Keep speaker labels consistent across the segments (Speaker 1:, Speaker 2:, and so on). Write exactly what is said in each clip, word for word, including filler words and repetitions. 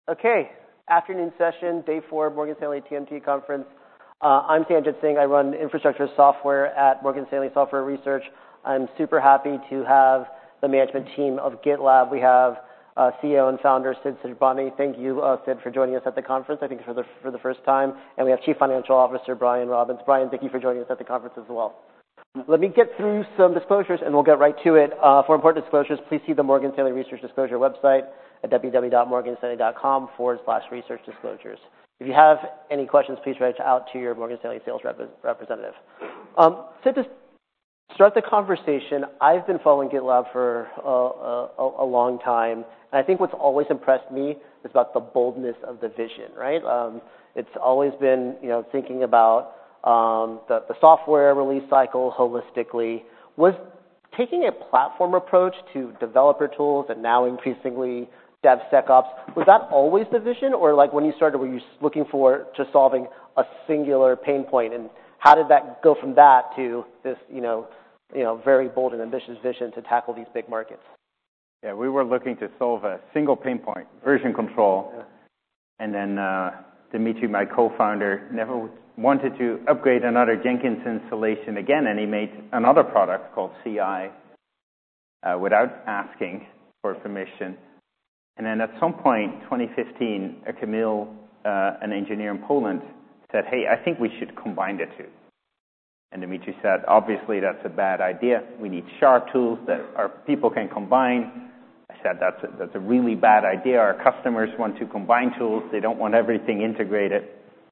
Speaker 1: Okay, afternoon session, day four, Morgan Stanley T M T conference. Uh, I'm Sanjit Singh. I run infrastructure software at Morgan Stanley Software Research. I'm super happy to have the management team of GitLab. We have uh, C E O and founder Sid Sijbrandij. Thank you, uh, Sid, for joining us at the conference. I think for the for the first time. And we have Chief Financial Officer Brian Robbins. Brian, thank you for joining us at the conference as well. Let me get through some disclosures, and we'll get right to it. Uh, for important disclosures, please see the Morgan Stanley Research Disclosure website at www.morganstanley.com forward slash research disclosures. If you have any questions, please reach out to your Morgan Stanley sales rep- representative. Um, so to start the conversation, I've been following GitLab for uh, a, a long time, and I think what's always impressed me is about the boldness of the vision, right? Um, it's always been, you know, thinking about um, the, the software release cycle holistically. Was taking a platform approach to developer tools and now increasingly DevSecOps, was that always the vision? Or like when you started, were you looking for just solving a singular pain point? And how did that go from that to this, you know, you know, very bold and ambitious vision to tackle these big markets?
Speaker 2: Yeah, we were looking to solve a single pain point, version control.
Speaker 1: Yeah.
Speaker 2: And then uh, Dimitri, my co-founder, never wanted to upgrade another Jenkins installation again, and he made another product called C I uh, without asking for permission. And then at some point, twenty fifteen, a Kamil, uh, an engineer in Poland, said, hey, I think we should combine the two. And Dimitri said, obviously, that's a bad idea. We need sharp tools that our people can combine. I said, that's a, that's a really bad idea. Our customers want to combine tools. They don't want everything integrated.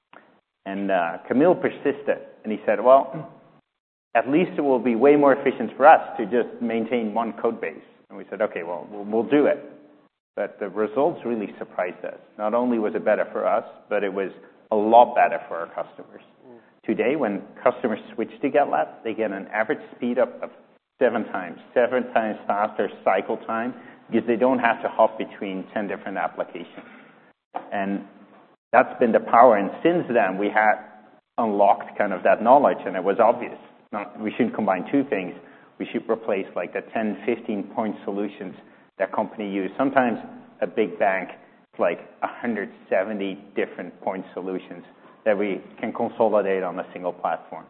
Speaker 2: And uh, Kamil persisted, and he said, well, at least it will be way more efficient for us to just maintain one code base. And we said, okay, well, we'll, we'll do it. But the results really surprised us. Not only was it better for us, but it was a lot better for our customers. Mm. Today, when customers switch to GitLab, they get an average speed up of seven times, seven times faster cycle time, because they don't have to hop between ten different applications. And that's been the power. And since then, we had unlocked kind of that knowledge, and it was obvious. Not, we shouldn't combine two things. We should replace like the ten, fifteen point solutions that company use. Sometimes a big bank, it's like one hundred seventy different point solutions that we can consolidate on a single platform.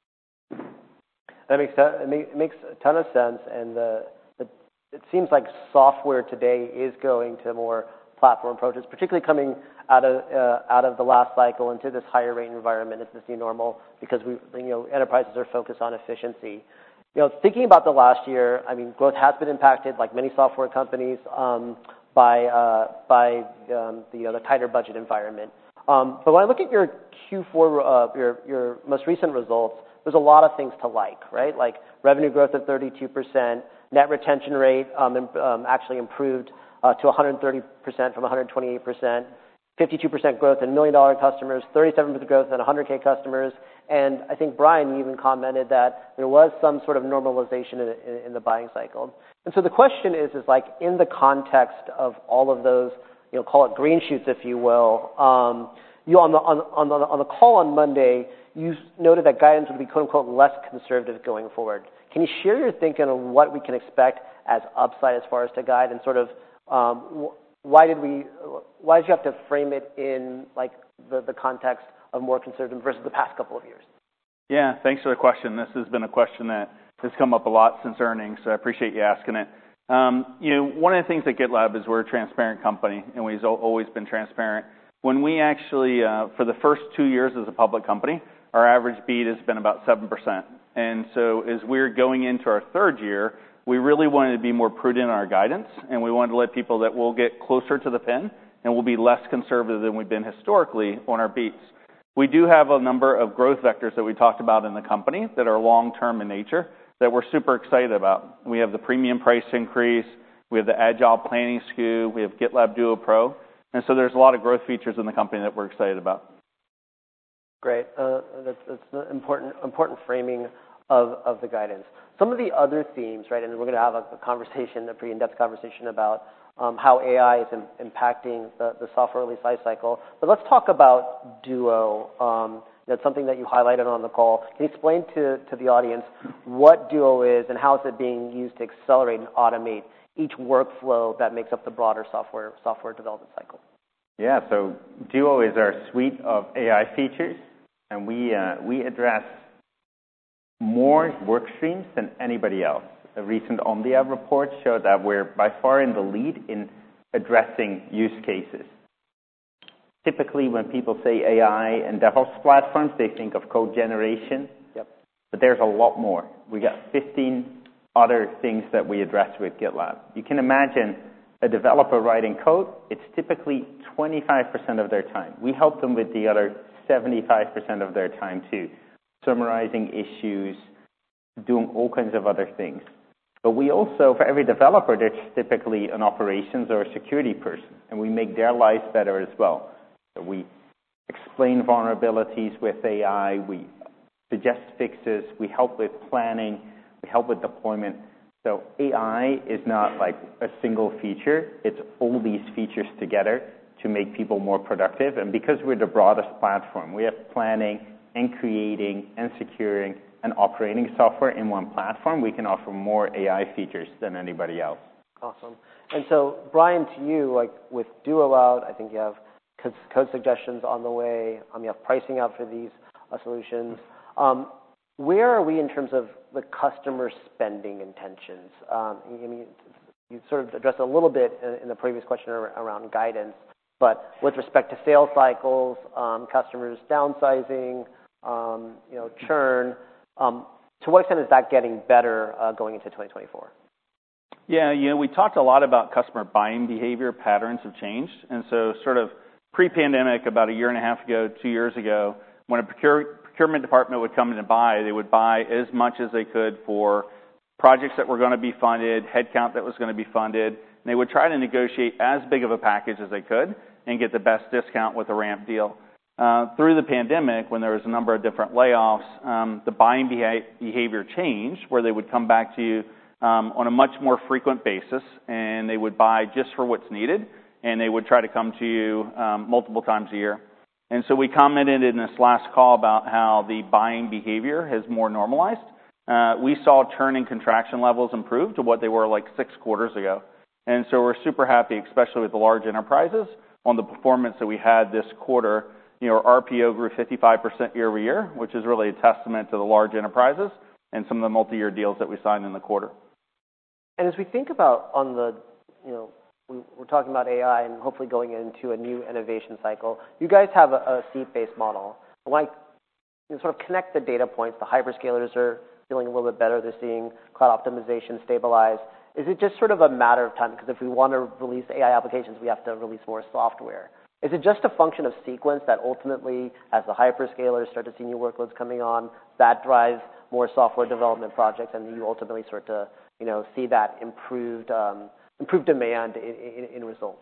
Speaker 1: That makes it makes a ton of sense, and the, the, it seems like software today is going to more platform approaches, particularly coming out of uh, out of the last cycle into this higher rate environment. It's this new normal because we, you know, enterprises are focused on efficiency. You know, thinking about the last year, I mean, growth has been impacted, like many software companies, um, by uh, by um, the, you know, the tighter budget environment. Um, but when I look at your Q four, uh, your your most recent results, there's a lot of things to like, right? Like revenue growth of thirty-two percent, net retention rate um, um, actually improved uh, to one hundred thirty percent from one hundred twenty-eight percent. fifty-two percent growth in million-dollar customers, thirty-seven percent growth in one hundred K customers, and I think, Brian, you even commented that there was some sort of normalization in, in, in the buying cycle. And so the question is, is like in the context of all of those, you know, call it green shoots, if you will, um, you on the, on, on, the, on the call on Monday, you noted that guidance would be, quote-unquote, less conservative going forward. Can you share your thinking on what we can expect as upside as far as to guide and sort of um, Why did we? Why did you have to frame it in like the, the context of more conservative versus the past couple of years?
Speaker 3: Yeah, thanks for the question. This has been a question that has come up a lot since earnings, so I appreciate you asking it. Um, you know, one of the things at GitLab is we're a transparent company, and we've always been transparent. When we actually, uh, for the first two years as a public company, our average beat has been about seven percent. And so as we're going into our third year, we really wanted to be more prudent in our guidance, and we wanted to let people that we'll get closer to the pin and we'll be less conservative than we've been historically on our beats. We do have a number of growth vectors that we talked about in the company that are long-term in nature that we're super excited about. We have the premium price increase, we have the agile planning S K U, we have GitLab Duo Pro, and so there's a lot of growth features in the company that we're excited about.
Speaker 1: Great. Uh, that's, that's an important, important framing Of, of the guidance. Some of the other themes, right, and we're going to have a, a conversation, a pretty in-depth conversation about um, how A I is in, impacting the, the software release lifecycle. But let's talk about Duo. Um, that's something that you highlighted on the call. Can you explain to, to the audience what Duo is and how is it being used to accelerate and automate each workflow that makes up the broader software software development cycle?
Speaker 2: Yeah, so Duo is our suite of A I features, and we uh, we address more work streams than anybody else. A recent Omdia report showed that we're by far in the lead in addressing use cases. Typically, when people say A I and DevOps platforms, they think of code generation.
Speaker 1: Yep.
Speaker 2: But there's a lot more. We got fifteen other things that we address with GitLab. You can imagine a developer writing code, it's typically twenty-five percent of their time. We help them with the other seventy-five percent of their time too, summarizing issues, doing all kinds of other things. But we also, for every developer, there's typically an operations or a security person, and we make their lives better as well. So we explain vulnerabilities with A I, we suggest fixes, we help with planning, we help with deployment. So A I is not like a single feature, it's all these features together to make people more productive. And because we're the broadest platform, we have planning and creating and securing and operating software in one platform, we can offer more A I features than anybody else.
Speaker 1: Awesome. And so, Brian, to you, like with Duo out, I think you have code, code suggestions on the way. Um, you have pricing out for these uh, solutions. Um, where are we in terms of the customer spending intentions? Um, I mean, you sort of addressed a little bit in, in the previous question around guidance, but with respect to sales cycles, um, customers downsizing, um, you know, churn, um, to what extent is that getting better uh, going into twenty twenty-four?
Speaker 3: Yeah, you know, we talked a lot about customer buying behavior patterns have changed. And so sort of pre-pandemic, about a year and a half ago, two years ago, when a procure, procurement department would come in and buy, they would buy as much as they could for projects that were going to be funded, headcount that was going to be funded, and they would try to negotiate as big of a package as they could and get the best discount with a ramp deal. Uh, through the pandemic, when there was a number of different layoffs, um, the buying beha- behavior changed, where they would come back to you um, on a much more frequent basis, and they would buy just for what's needed, and they would try to come to you um, multiple times a year. And so we commented in this last call about how the buying behavior has more normalized. Uh, we saw churn and contraction levels improve to what they were like six quarters ago. And so we're super happy, especially with the large enterprises, on the performance that we had this quarter. You know, our R P O grew fifty-five percent year over year, which is really a testament to the large enterprises and some of the multi-year deals that we signed in the quarter.
Speaker 1: And as we think about on the, you know, we, we're talking about A I and hopefully going into a new innovation cycle. You guys have a, a seat-based model. I want to you know, sort of connect the data points. The hyperscalers are feeling a little bit better. They're seeing cloud optimization stabilize. Is it just sort of a matter of time? Because if we want to release A I applications, we have to release more software. Is it just a function of sequence that ultimately, as the hyperscalers start to see new workloads coming on, that drives more software development projects, and you ultimately start to, you know, see that improved um, improved demand in, in, in results?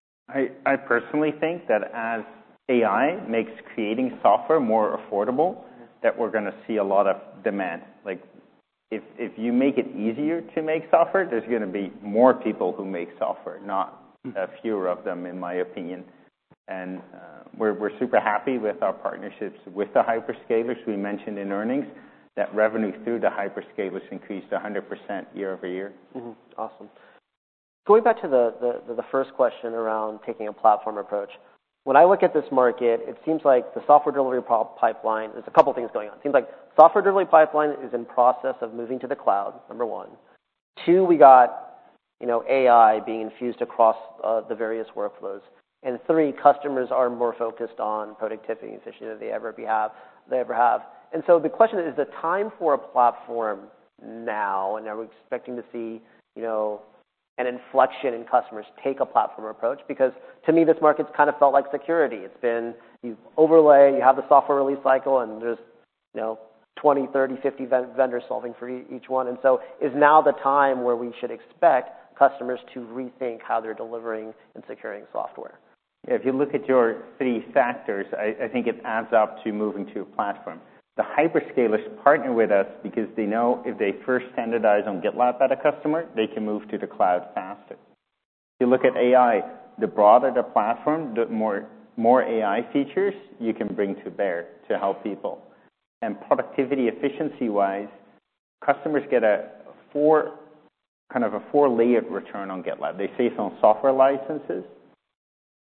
Speaker 2: I, I personally think that as A I makes creating software more affordable, mm-hmm. that we're going to see a lot of demand. Like, if if you make it easier to make software, there's going to be more people who make software, not uh, fewer of them, in my opinion. And uh, we're we're super happy with our partnerships with the hyperscalers. We mentioned in earnings that revenue through the hyperscalers increased one hundred percent year over year.
Speaker 1: Mm-hmm. Awesome. Going back to the, the, the first question around taking a platform approach, when I look at this market, it seems like the software delivery pipeline, there's a couple things going on. It seems like software delivery pipeline is in process of moving to the cloud, number one. Two, we got, you know, A I being infused across uh, the various workflows. And three, customers are more focused on productivity and efficiency than they ever be have, they ever have. And so the question is, is the time for a platform now? And are we expecting to see, you know, an inflection in customers take a platform approach? Because to me, this market's kind of felt like security. It's been, you overlay, you have the software release cycle, and there's, you know, twenty, thirty, fifty vendors solving for each one. And so is now the time where we should expect customers to rethink how they're delivering and securing software?
Speaker 2: Yeah, if you look at your three factors, I, I think it adds up to moving to a platform. The hyperscalers partner with us because they know if they first standardize on GitLab at a customer, they can move to the cloud faster. If you look at A I, the broader the platform, the more, more A I features you can bring to bear to help people. And productivity efficiency-wise, customers get a four, kind of a four-layered return on GitLab. They save on software licenses,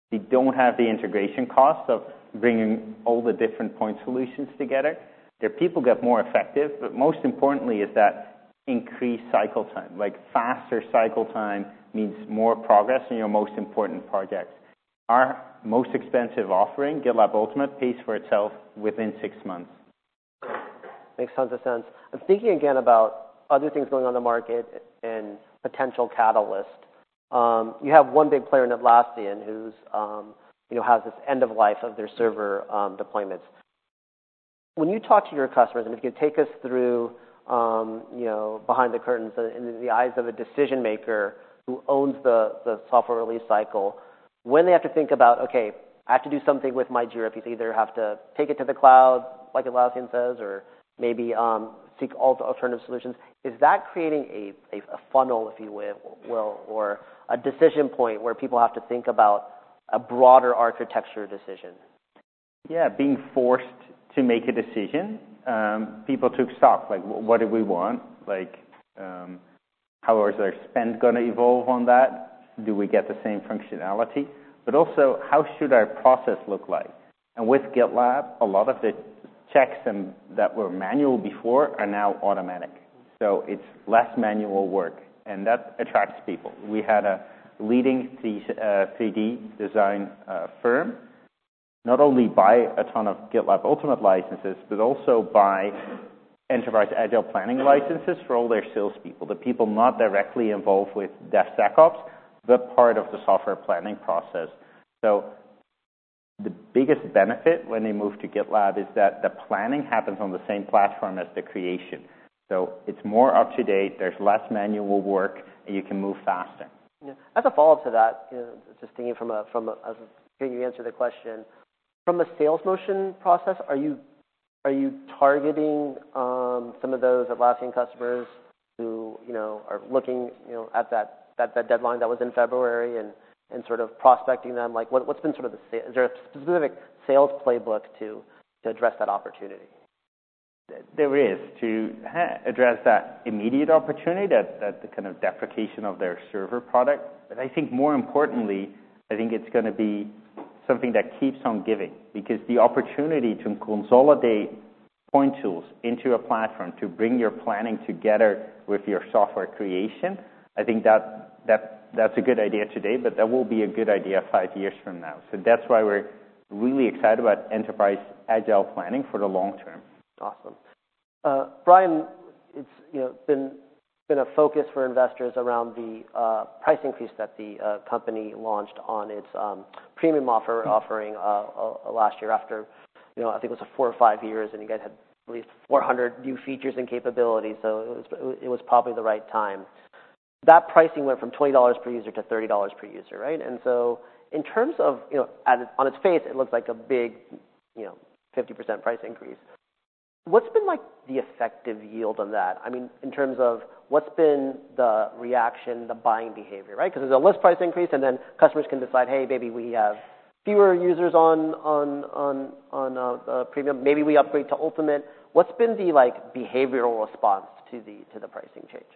Speaker 2: They don't have the integration costs of bringing all the different point solutions together. Their people get more effective, but most importantly is that increased cycle time. Like faster cycle time means more progress in your most important projects. Our most expensive offering, GitLab Ultimate, pays for itself within six months.
Speaker 1: Makes tons of sense. I'm thinking again about other things going on in the market and potential catalyst. Um, you have one big player in Atlassian who's, um, you know, has this end of life of their server um, deployments. When you talk to your customers, and if you could take us through, um, you know, behind the curtains, uh, in the eyes of a decision maker who owns the, the software release cycle, when they have to think about, okay, I have to do something with my Jira piece, either have to take it to the cloud, like Atlassian says, or maybe um, seek alternative solutions, is that creating a, a, a funnel, if you will, or a decision point where people have to think about a broader architecture decision?
Speaker 2: Yeah, being forced to make a decision. Um, people took stock, like what do we want? Like um, how is our spend going to evolve on that? Do we get the same functionality? But also, how should our process look like? And with GitLab, a lot of the checks and, that were manual before are now automatic. So it's less manual work, and that attracts people. We had a leading three D design uh, firm not only buy a ton of GitLab Ultimate licenses, but also buy Enterprise Agile Planning licenses for all their salespeople, the people not directly involved with DevSecOps, but part of the software planning process. So the biggest benefit when they move to GitLab is that the planning happens on the same platform as the creation. So it's more up to date, there's less manual work, and you can move faster.
Speaker 1: Yeah. As a follow-up to that, you know, just thinking from a, from a, as hearing you answer the question, from a sales motion process, are you are you targeting um, some of those Atlassian customers who, you know, are looking, you know, at that, that, that deadline that was in February and, and sort of prospecting them? Like, what, what's been sort of the, is there a specific sales playbook to, to address that opportunity?
Speaker 2: There is, to address that immediate opportunity, that, that the kind of deprecation of their server product. But I think more importantly, I think it's going to be something that keeps on giving, because the opportunity to consolidate point tools into a platform to bring your planning together with your software creation, I think that that that's a good idea today, but that will be a good idea five years from now. So that's why we're really excited about Enterprise Agile Planning for the long term.
Speaker 1: Awesome. Uh, Brian, it's, you know, been been a focus for investors around the uh, price increase that the uh, company launched on its um, premium offer offering uh, uh, last year. After, you know, I think it was a four or five years, and you guys had released four hundred new features and capabilities, so it was it was probably the right time. That pricing went from twenty dollars per user to thirty dollars per user, right? And so, in terms of, you know, at, on its face, it looks like a big, you know, fifty percent price increase. What's been like the effective yield on that? I mean, in terms of what's been the reaction, the buying behavior, right? Because there's a list price increase, and then customers can decide, hey, maybe we have fewer users on on on on uh, uh, premium. Maybe we upgrade to Ultimate. What's been the like behavioral response to the to the pricing change?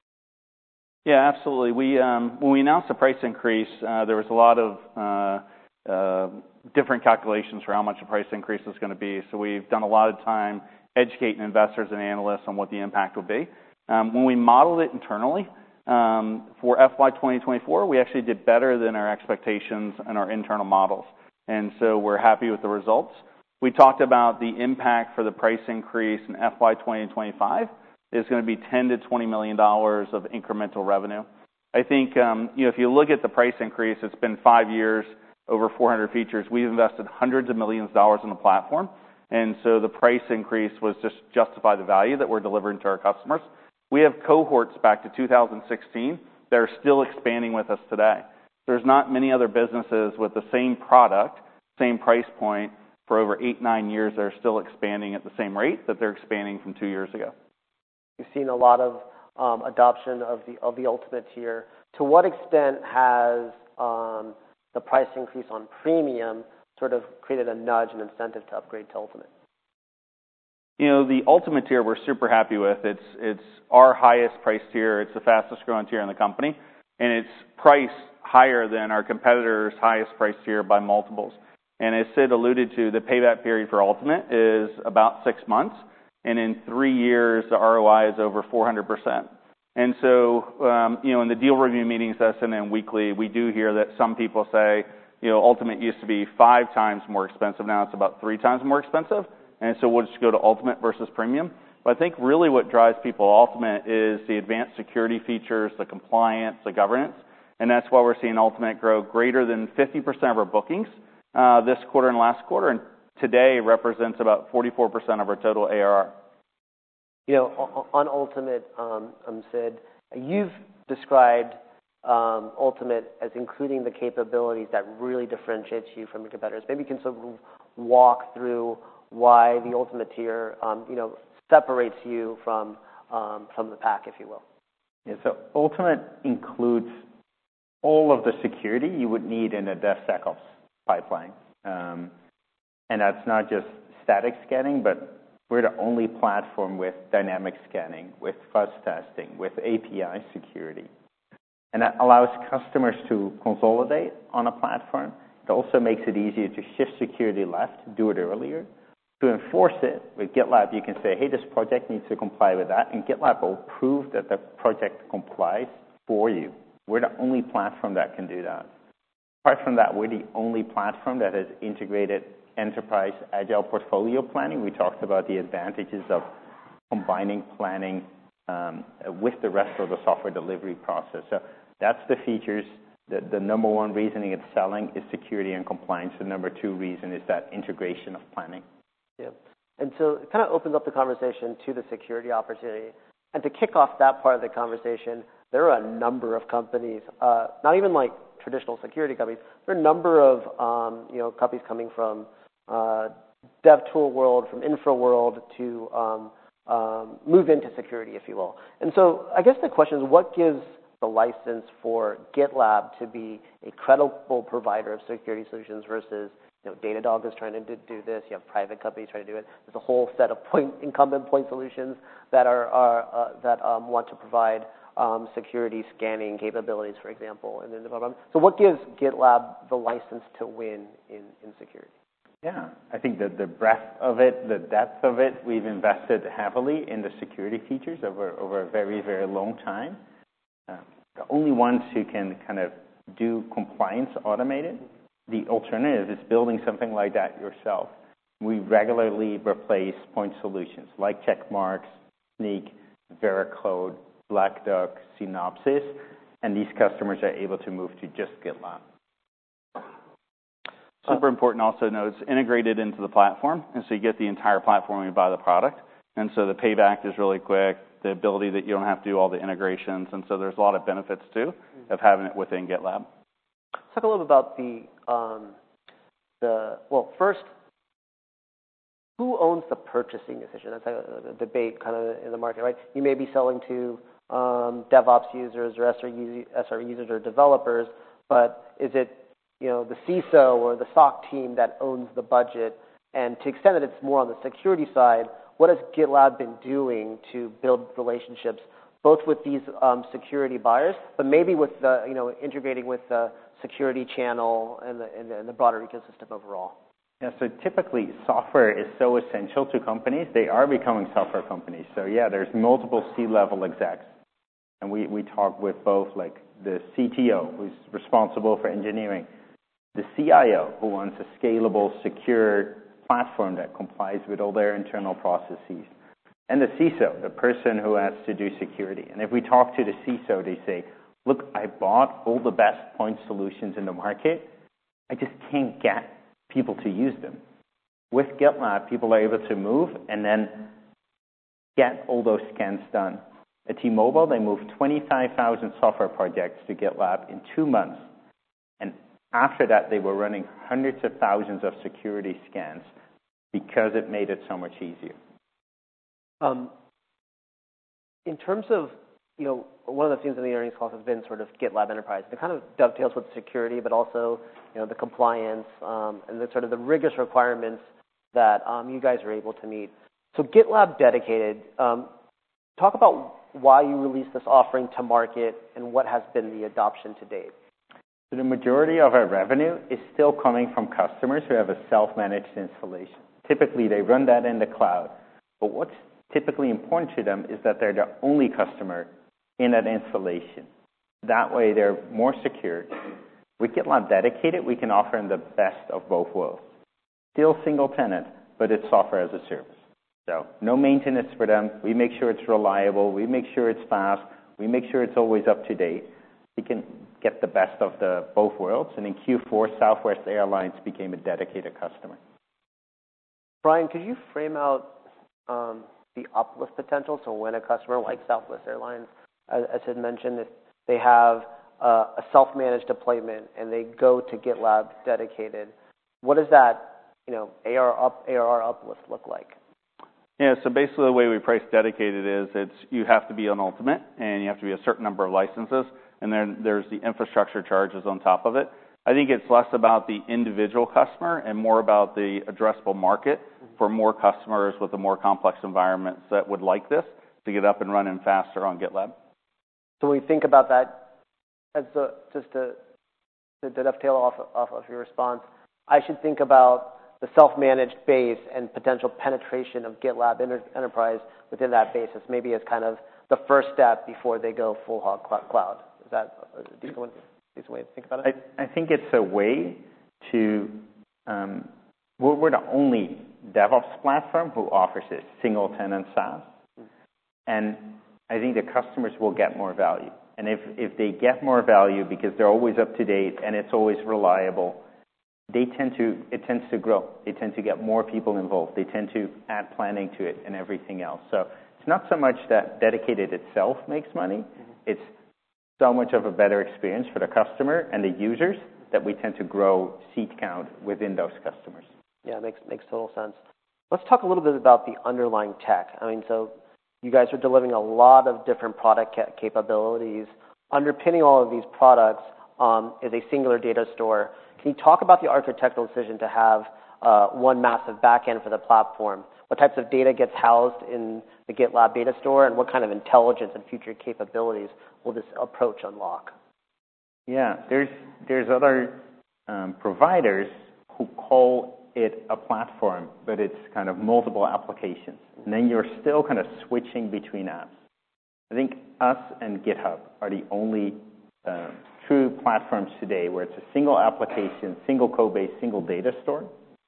Speaker 3: Yeah, absolutely. We um, when we announced the price increase, uh, there was a lot of uh, uh, different calculations for how much the price increase is going to be. So we've done a lot of time educating investors and analysts on what the impact will be. Um, when we modeled it internally um, for F Y twenty twenty-four, we actually did better than our expectations and our internal models, and so we're happy with the results. We talked about the impact for the price increase in F Y twenty twenty-five is going to be ten to twenty million dollars of incremental revenue. I think um, you know, if you look at the price increase, it's been five years, over four hundred features. We've invested hundreds of millions of dollars in the platform. And so the price increase was just justify the value that we're delivering to our customers. We have cohorts back to two thousand sixteen that are still expanding with us today. There's not many other businesses with the same product, same price point for over eight, nine years that are still expanding at the same rate that they're expanding from two years ago.
Speaker 1: You've seen a lot of um, adoption of the of the Ultimate tier. To what extent has um, the price increase on Premium sort of created a nudge and incentive to upgrade to Ultimate?
Speaker 3: You know, the Ultimate tier we're super happy with. It's it's our highest price tier. It's the fastest growing tier in the company. and it's priced higher than our competitors' highest price tier by multiples. And as Sid alluded to, the payback period for Ultimate is about six months, and in three years, the R O I is over four hundred percent. And so, um, you know, in the deal review meetings that I send in weekly, we do hear that some people say, you know, Ultimate used to be five times more expensive. Now it's about three times more expensive. And so we'll just go to Ultimate versus Premium. But I think really what drives people to Ultimate is the advanced security features, the compliance, the governance. And that's why we're seeing Ultimate grow greater than fifty percent of our bookings uh, this quarter and last quarter. And today represents about forty-four percent of our total A R R.
Speaker 1: You know, on Ultimate, um, um, Sid, you've described um, Ultimate as including the capabilities that really differentiates you from your competitors. Maybe you can sort of walk through why the Ultimate tier, um, you know, separates you from um, from the pack, if you will.
Speaker 2: Yeah, so Ultimate includes all of the security you would need in a DevSecOps pipeline. Um, and that's not just static scanning, but we're the only platform with dynamic scanning, with fuzz testing, with A P I security. And that allows customers to consolidate on a platform. It also makes it easier to shift security left, do it earlier. To enforce it, with GitLab, you can say, hey, this project needs to comply with that, and GitLab will prove that the project complies for you. We're the only platform that can do that. Apart from that, we're the only platform that has integrated enterprise agile portfolio planning. We talked about the advantages of combining planning um, with the rest of the software delivery process. So that's the features. The, the number one reasoning it's selling is security and compliance. The number two reason is that integration of planning.
Speaker 1: Yeah. And so it kind of opens up the conversation to the security opportunity. And to kick off that part of the conversation, there are a number of companies, uh, not even like traditional security companies, there are a number of um, you know, companies coming from uh, dev tool world, from infra world to um, um, move into security, if you will. And so I guess the question is, what gives the license for GitLab to be a credible provider of security solutions versus, you know, Datadog is trying to do this. You have private companies trying to do it. There's a whole set of point, incumbent point solutions that are, are uh, that um, want to provide um, security scanning capabilities, for example. And then, so what gives GitLab the license to win in, in security?
Speaker 2: Yeah, I think that the breadth of it, the depth of it, we've invested heavily in the security features over, over a very, very long time. Uh, the only ones who can kind of do compliance automated. The alternative is building something like that yourself. We regularly replace point solutions like Checkmarx, Snyk, Veracode, Black Duck, Synopsys, and these customers are able to move to just GitLab.
Speaker 3: Super important also to know it's integrated into the platform, and so you get the entire platform when you buy the product. And so the payback is really quick, the ability that you don't have to do all the integrations, and so there's a lot of benefits, too, of having it within GitLab.
Speaker 1: Let's talk a little bit about the, um, the well, first, who owns the purchasing decision? That's a, a debate kind of in the market, right? You may be selling to um, DevOps users or S R E, S R E users or developers, but is it, you know, the C I S O or the S O C team that owns the budget? And to the extent that it's more on the security side, what has GitLab been doing to build relationships both with these um, security buyers, but maybe with the, you know, integrating with the security channel and the, and the, and the broader ecosystem overall?
Speaker 2: Yeah, so typically software is so essential to companies, they are becoming software companies. So yeah, there's multiple C-level execs. And we, we talk with both like the C T O, who's responsible for engineering, the C I O, who wants a scalable, secure platform that complies with all their internal processes, and the C I S O, the person who has to do security. And if we talk to the C I S O, they say, look, I bought all the best point solutions in the market. I just can't get people to use them. With GitLab, people are able to move and then get all those scans done. At T-Mobile, they moved twenty-five thousand software projects to GitLab in two months. And after that, they were running hundreds of thousands of security scans because it made it so much easier.
Speaker 1: Um, in terms of, you know, one of the things in the earnings call has been sort of GitLab Enterprise. It kind of dovetails with security, but also, you know, the compliance um, and the sort of the rigorous requirements that um, you guys are able to meet. So GitLab Dedicated, um, talk about why you released this offering to market and what has been the adoption to date?
Speaker 2: So the majority of our revenue is still coming from customers who have a self-managed installation. Typically, they run that in the cloud. But what's typically important to them is that they're the only customer in that installation. That way, they're more secure. With GitLab Dedicated, we can offer them the best of both worlds. Still single tenant, but it's software as a service. So no maintenance for them. We make sure it's reliable. We make sure it's fast. We make sure it's always up to date. We can get the best of the both worlds. And in Q four, Southwest Airlines became a dedicated customer.
Speaker 1: Brian, could you frame out um, the uplift potential? So when a customer like Southwest Airlines, as, as had mentioned, if they have uh, a self-managed deployment and they go to GitLab Dedicated, what does that, you know, A R R up, A R R uplift look like?
Speaker 3: Yeah, so basically the way we price Dedicated is it's you have to be an Ultimate and you have to be a certain number of licenses, and then there's the infrastructure charges on top of it. I think it's less about the individual customer and more about the addressable market for more customers with the more complex environments that would like this to get up and running faster on GitLab.
Speaker 1: So when we think about that, as a, just to, to dovetail off, off of your response, I should think about the self-managed base and potential penetration of GitLab Enterprise within that base as maybe as kind of the first step before they go full hog cloud. Is that a decent way, decent way to think about it?
Speaker 2: I, I think it's a way to, um, we're, we're the only DevOps platform who offers a single tenant SaaS. Mm-hmm. And I think the customers will get more value. And if, if they get more value because they're always up to date and it's always reliable, they tend to, it tends to grow. They tend to get more people involved. They tend to add planning to it and everything else. So it's not so much that Dedicated itself makes money. Mm-hmm. It's so much of a better experience for the customer and the users that we tend to grow seat count within those customers.
Speaker 1: Yeah, makes makes total sense. Let's talk a little bit about the underlying tech. I mean, so you guys are delivering a lot of different product ca- capabilities. Underpinning all of these products um, is a singular data store. Can you talk about the architectural decision to have uh, one massive backend for the platform? What types of data gets housed in the GitLab data store, and what kind of intelligence and future capabilities will this approach unlock?
Speaker 2: Yeah, there's there's other um, providers who call it a platform, but it's kind of multiple applications. And then you're still kind of switching between apps. I think us and GitHub are the only uh, true platforms today where it's a single application, single code base, single data store.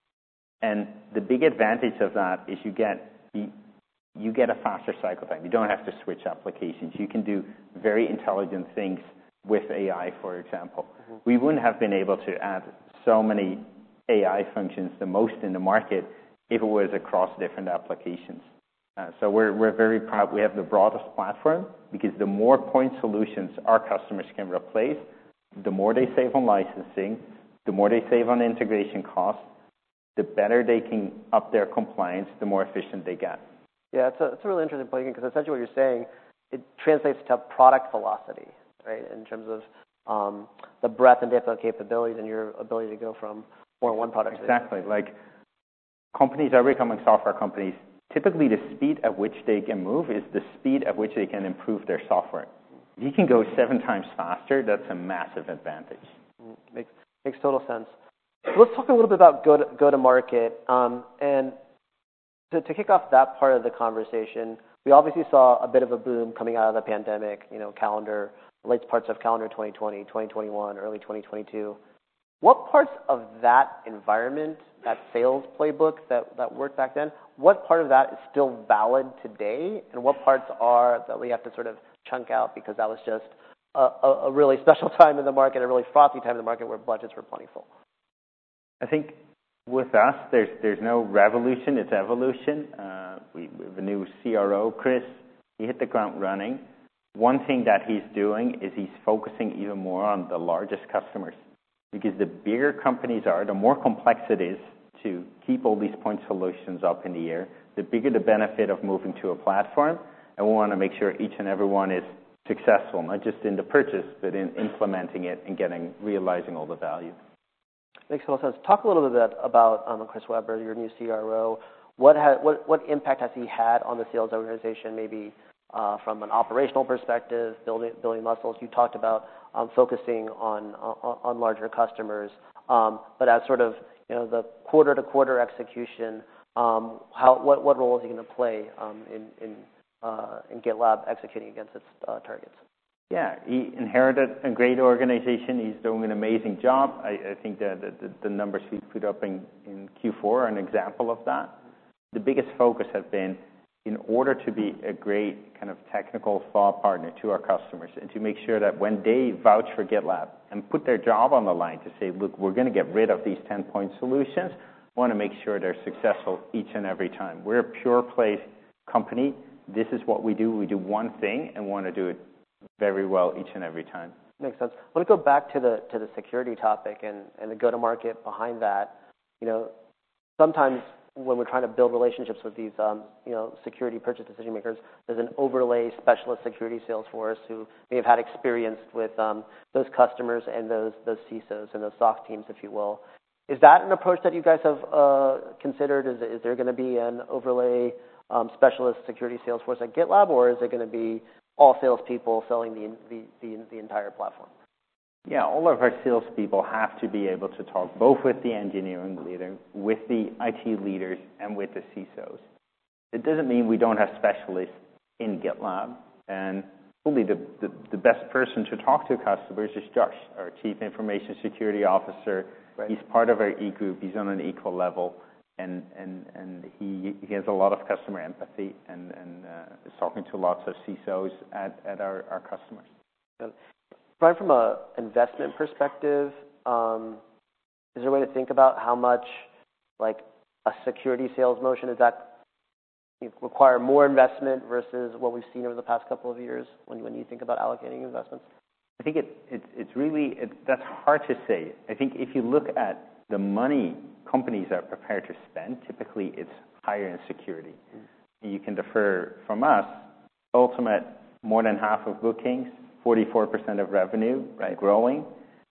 Speaker 2: And the big advantage of that is you get you, you get a faster cycle time. You don't have to switch applications. You can do very intelligent things with A I, for example. Mm-hmm. We wouldn't have been able to add so many A I functions, the most in the market, if it was across different applications. Uh, so we're we're very proud we have the broadest platform, because the more point solutions our customers can replace, the more they save on licensing, the more they save on integration costs, the better they can up their compliance, the more efficient they get.
Speaker 1: Yeah, it's a, it's a really interesting point, because essentially what you're saying, it translates to product velocity, right, in terms of um, the breadth and depth of capabilities and your ability to go from more than one product.
Speaker 2: Exactly. Like, companies are becoming software companies. Typically, the speed at which they can move is the speed at which they can improve their software. If you can go seven times faster, that's a massive advantage.
Speaker 1: Makes makes total sense. Let's talk a little bit about go to, go to market. Um, and to, to kick off that part of the conversation, we obviously saw a bit of a boom coming out of the pandemic, you know, calendar, late parts of calendar twenty twenty, twenty twenty-one, early twenty twenty-two. What parts of that environment, that sales playbook that, that worked back then, what part of that is still valid today, and what parts are that we have to sort of chunk out because that was just a, a, a really special time in the market, a really frothy time in the market where budgets were plentiful?
Speaker 2: I think with us, there's there's no revolution, it's evolution. Uh, we, we have a new C R O, Chris. He hit the ground running. One thing that he's doing is he's focusing even more on the largest customers. Because the bigger companies are, the more complex it is to keep all these point solutions up in the air, the bigger the benefit of moving to a platform. And we want to make sure each and every one is successful, not just in the purchase, but in implementing it and getting, realizing all the value.
Speaker 1: Makes total sense. Talk a little bit about um, Chris Weber, your new C R O. What, ha- what what impact has he had on the sales organization, maybe uh, from an operational perspective, building building muscles. You talked about um, focusing on, on on larger customers, um, but as sort of you know the quarter to quarter execution, um, how what what role is he going to play um, in in uh, in GitLab executing against its uh, targets?
Speaker 2: Yeah, he inherited a great organization. He's doing an amazing job. I, I think that the, the numbers we put up in, in Q four are an example of that. The biggest focus has been in order to be a great kind of technical thought partner to our customers and to make sure that when they vouch for GitLab and put their job on the line to say, look, we're going to get rid of these ten-point solutions, we want to make sure they're successful each and every time. We're a pure play company. This is what we do. We do one thing and want to do it very well each and every time.
Speaker 1: Makes sense. I want to go back to the to the security topic and, and the go-to-market behind that. You know, sometimes when we're trying to build relationships with these, um, you know, security purchase decision makers, there's an overlay specialist security sales force who may have had experience with um, those customers and those those C I S Os and those S O C teams, if you will. Is that an approach that you guys have uh, considered? Is is there going to be an overlay um, specialist security sales force at GitLab, or is it going to be all salespeople selling the, the the the entire platform?
Speaker 2: Yeah, all of our salespeople have to be able to talk both with the engineering leader, with the I T leaders, and with the C I S Os. It doesn't mean we don't have specialists in GitLab. And really the, the, the best person to talk to customers is Josh, our Chief Information Security Officer. Right. He's part of our e-group. He's on an equal level. And, and, and he, he has a lot of customer empathy and, and uh, is talking to lots of C I S Os at, at our, our customers.
Speaker 1: Good. Brian, from an investment perspective, um, is there a way to think about how much, like, a security sales motion, does that require more investment versus what we've seen over the past couple of years when, when you think about allocating investments?
Speaker 2: I think it, it, it's really, it, that's hard to say. I think if you look at the money companies are prepared to spend, typically it's higher in security. Mm-hmm. You can defer from us, Ultimate, more than half of bookings, forty-four percent of revenue, right, growing.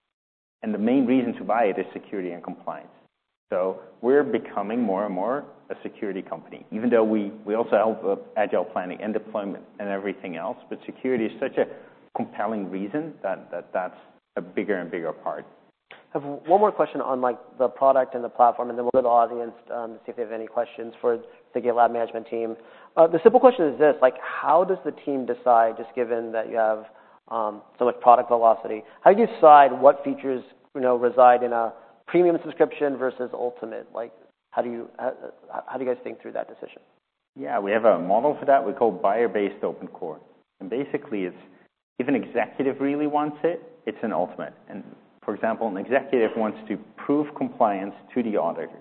Speaker 2: And the main reason to buy it is security and compliance. So we're becoming more and more a security company, even though we, we also help with agile planning and deployment and everything else. But security is such a compelling reason that, that that's a bigger and bigger part.
Speaker 1: I have one more question on like the product and the platform, and then we'll go to the audience um, to see if they have any questions for the GitLab management team. Uh, the simple question is this, like, how does the team decide, just given that you have um, so much product velocity, how do you decide what features, you know, reside in a premium subscription versus Ultimate? Like, how do you, how, how do you guys think through that decision?
Speaker 2: Yeah, we have a model for that we call buyer-based open core. And basically it's, if an executive really wants it, it's an Ultimate. And for example, an executive wants to prove compliance to the auditors.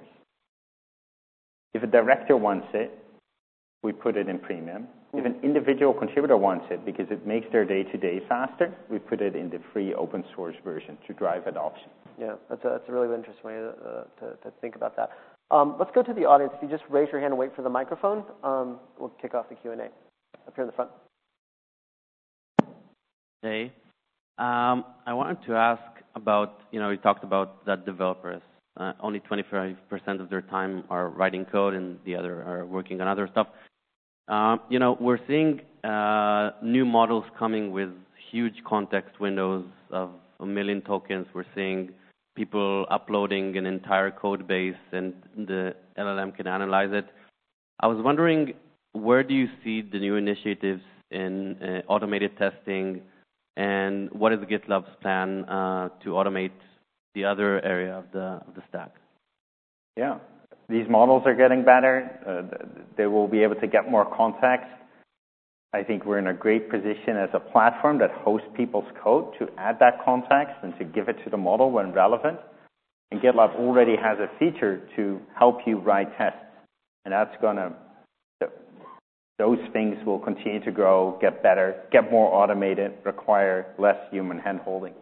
Speaker 2: If a director wants it, we put it in premium. Mm-hmm. If an individual contributor wants it because it makes their day-to-day faster, we put it in the free open source version to drive adoption.
Speaker 1: Yeah, that's a, that's a really interesting way to, uh, to, to think about that. Um, let's go to the audience. If you just raise your hand and wait for the microphone, um, we'll kick off the Q and A. Up here in the front.
Speaker 4: Hey, um, I wanted to ask about, you know, you talked about that developers, uh, only twenty-five percent of their time are writing code and the other are working on other stuff. Um, you know, we're seeing uh, new models coming with huge context windows of a million tokens. We're seeing people uploading an entire code base and the L L M can analyze it. I was wondering, where do you see the new initiatives in uh, automated testing, and what is GitLab's plan uh, to automate the other area of the, of the stack?
Speaker 2: Yeah, these models are getting better. Uh, they will be able to get more context. I think we're in a great position as a platform that hosts people's code to add that context and to give it to the model when relevant. And GitLab already has a feature to help you write tests. And that's going to, those things will continue to grow, get better, get more automated, require less human hand-holding.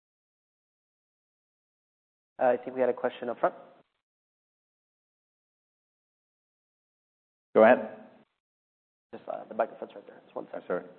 Speaker 1: Uh, I think we had a question up front.
Speaker 2: Go ahead.
Speaker 1: Just, uh, the microphone's right there. Just one second.
Speaker 2: Sorry.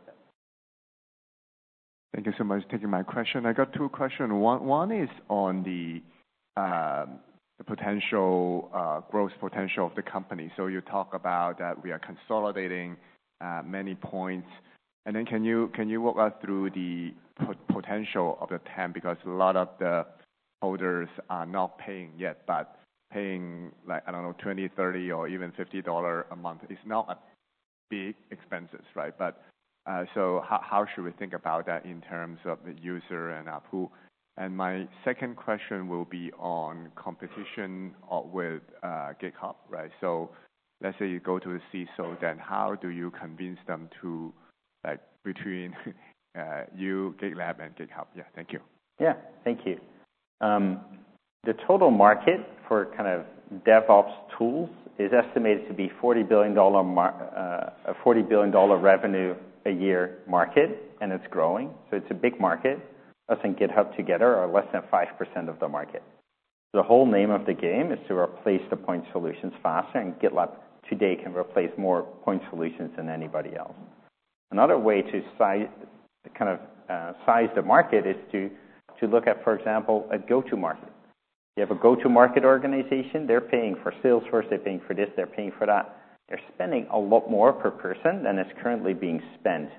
Speaker 5: Thank you so much for taking my question. I got two questions. One, one is on the, um, the potential uh, growth potential of the company. So you talk about that we are consolidating uh, many points. And then can you can you walk us through the potential of the T A M? Because a lot of the holders are not paying yet, but paying, like, I don't know, twenty, thirty, or even fifty dollars a month is not a big expenses, right? But uh, so how, how should we think about that in terms of the user and A P U? And my second question will be on competition with uh, GitHub, right? So let's say you go to the C I S O, then how do you convince them to, like, between uh, you, GitLab, and GitHub? Yeah, thank you.
Speaker 2: Yeah, thank you. Um, the total market for kind of DevOps tools is estimated to be forty billion dollars mar- uh, a forty billion dollars revenue a year market, and it's growing. So it's a big market. Us and GitHub together are less than five percent of the market. The whole name of the game is to replace the point solutions faster, and GitLab today can replace more point solutions than anybody else. Another way to size, kind of uh, size the market is to, to look at, for example, a go-to-market. You have a go-to-market organization, they're paying for Salesforce, they're paying for this, they're paying for that. They're spending a lot more per person than is currently being spent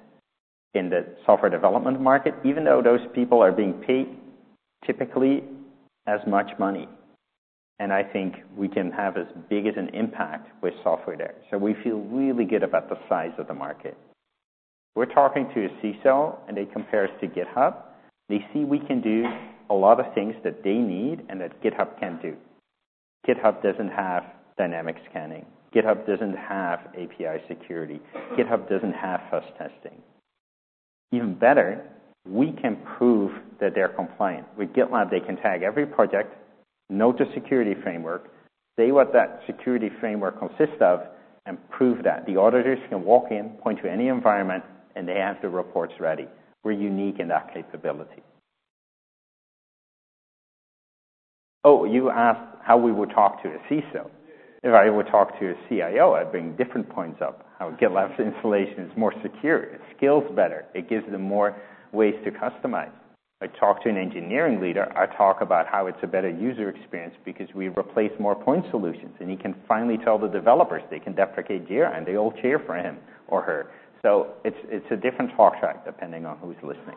Speaker 2: in the software development market, even though those people are being paid typically as much money. And I think we can have as big as an impact with software there. So we feel really good about the size of the market. We're talking to a C I S O, and they compare us to GitHub. They see we can do a lot of things that they need and that GitHub can't do. GitHub doesn't have dynamic scanning. GitHub doesn't have A P I security. GitHub doesn't have fuzz testing. Even better, we can prove that they're compliant. With GitLab, they can tag every project, note the security framework, say what that security framework consists of, and prove that. The auditors can walk in, point to any environment, and they have the reports ready. We're unique in that capability. Oh, you asked how we would talk to a C I S O. If I would talk to a C I O, I'd bring different points up. How GitLab's installation is more secure, it scales better, it gives them more ways to customize. I talk to an engineering leader, I talk about how it's a better user experience because we replace more point solutions, and he can finally tell the developers they can deprecate Jira, and they all cheer for him or her. So it's it's a different talk track depending on who's listening.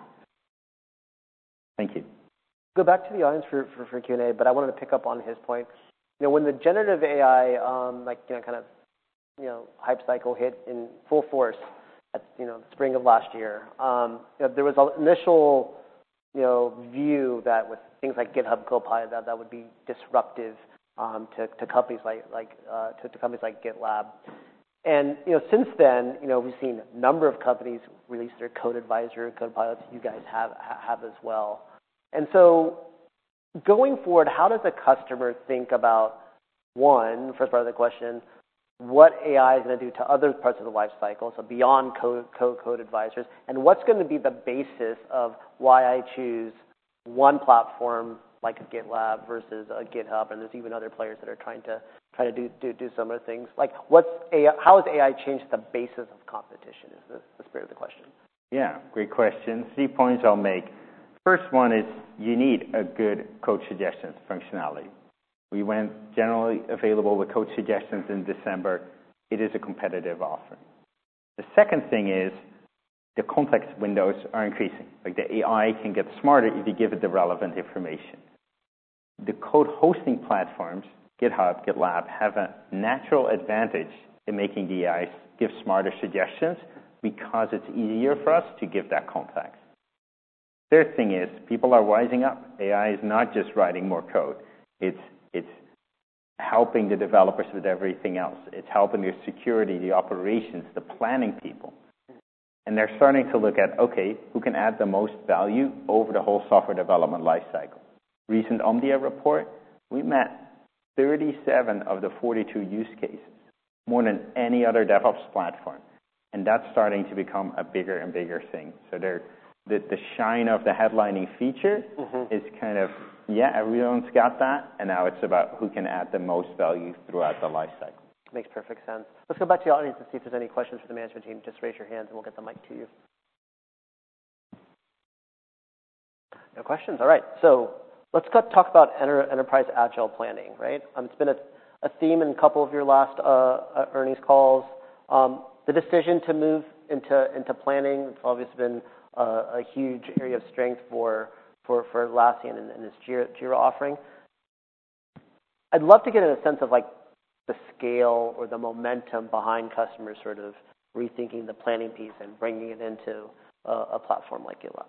Speaker 2: Thank you.
Speaker 1: Go back to the audience for, for, for Q and A, but I wanted to pick up on his point. You know, when the generative A I, um, like, you know, kind of, you know, hype cycle hit in full force at, you know, the spring of last year, um, you know, there was an initial, you know, view that with things like GitHub Copilot, that that would be disruptive um, to, to companies like, like uh, to, to companies like GitLab. And, you know, since then, you know, we've seen a number of companies release their Code Advisor, Code Pilots. You guys have have as well. And so going forward, how does a customer think about, one, first part of the question, what A I is going to do to other parts of the life cycle, so beyond code, code, code advisors, and what's going to be the basis of why I choose one platform like a GitLab versus a GitHub, and there's even other players that are trying to try to do do, do similar things. Like, what's A I, how has A I changed the basis of competition is the, the spirit of the question.
Speaker 2: Yeah, great question. Three points I'll make. First one is you need a good code suggestions functionality. We went generally available with code suggestions in December. It is a competitive offering. The second thing is the context windows are increasing. Like, the A I can get smarter if you give it the relevant information. The code hosting platforms, GitHub, GitLab, have a natural advantage in making the A I give smarter suggestions because it's easier for us to give that context. Third thing is people are wising up. A I is not just writing more code. It's it's helping the developers with everything else. It's helping their security, the operations, the planning people. And they're starting to look at, okay, who can add the most value over the whole software development lifecycle. Recent Omdia report, we met thirty-seven of the forty-two use cases, more than any other DevOps platform. And that's starting to become a bigger and bigger thing. So they're The, the shine of the headlining feature mm-hmm. is kind of, yeah, everyone's got that, and now it's about who can add the most value throughout the life cycle.
Speaker 1: Makes perfect sense. Let's go back to the audience and see if there's any questions for the management team. Just raise your hands and we'll get the mic to you. No questions? All right. So let's go talk about enter, enterprise agile planning, right? Um, it's been a, a theme in a couple of your last uh, uh, earnings calls. Um, the decision to move into, into planning, it's obviously been a, a huge area of strength for, for, for Atlassian and, and its Jira, Jira offering. I'd love to get a sense of like the scale or the momentum behind customers sort of rethinking the planning piece and bringing it into a, a platform like GitLab.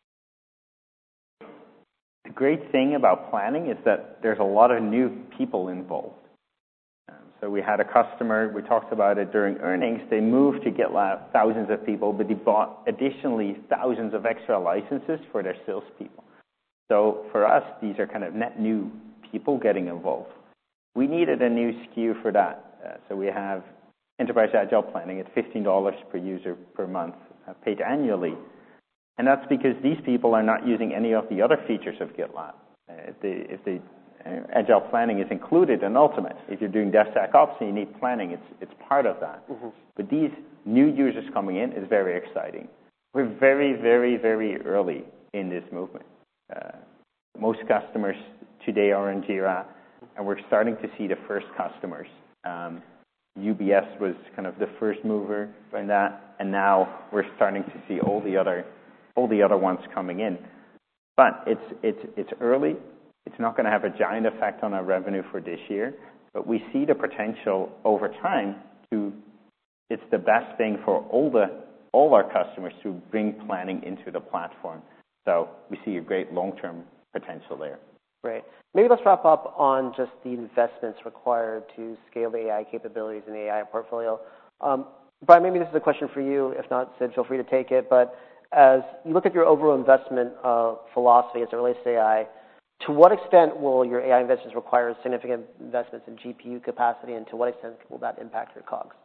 Speaker 2: The great thing about planning is that there's a lot of new people involved. Um, so we had a customer, we talked about it during earnings, they moved to GitLab, thousands of people, but they bought additionally thousands of extra licenses for their salespeople. So for us, these are kind of net new people getting involved. We needed a new S K U for that. Uh, so we have Enterprise Agile Planning at fifteen dollars per user per month, uh, paid annually. And that's because these people are not using any of the other features of GitLab. Uh, if the, if the uh, Agile Planning is included in Ultimate, if you're doing DevSecOps and you need planning, it's, it's part of that. Mm-hmm. But these new users coming in is very exciting. We're very, very, very early in this movement. Uh, most customers today are in Jira, and we're starting to see the first customers. Um, U B S was kind of the first mover in that, and now we're starting to see all the other all the other ones coming in. But it's it's it's early. It's not going to have a giant effect on our revenue for this year, but we see the potential over time to. It's the best thing for all the all our customers to bring planning into the platform. So we see a great long-term potential there.
Speaker 1: Great. Maybe let's wrap up on just the investments required to scale the A I capabilities in the A I portfolio. Um, Brian, maybe this is a question for you. If not, Sid, feel free to take it. But as you look at your overall investment uh, philosophy as it relates to A I, to what extent will your A I investments require significant investments in G P U capacity, and to what extent will that impact your COGS?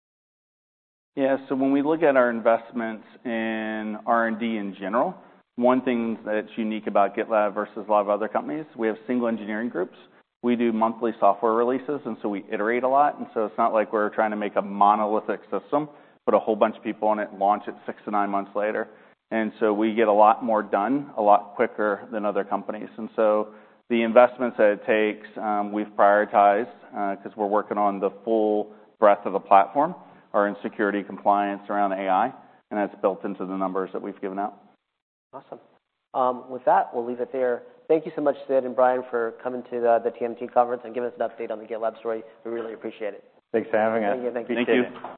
Speaker 3: Yeah, so when we look at our investments in R and D in general, one thing that's unique about GitLab versus a lot of other companies, we have single engineering groups. We do monthly software releases, and so we iterate a lot. And so it's not like we're trying to make a monolithic system, put a whole bunch of people on it, and launch it six to nine months later. And so we get a lot more done a lot quicker than other companies. And so the investments that it takes, um, we've prioritized because uh, we're working on the full breadth of the platform, are in security compliance around A I, and that's built into the numbers that we've given out.
Speaker 1: Awesome. Um, with that, we'll leave it there. Thank you so much, Sid and Brian, for coming to the, the T M T conference and giving us an update on the GitLab story. We really appreciate it.
Speaker 2: Thanks for having us.
Speaker 1: Thank you. Thank you.
Speaker 3: Thank you.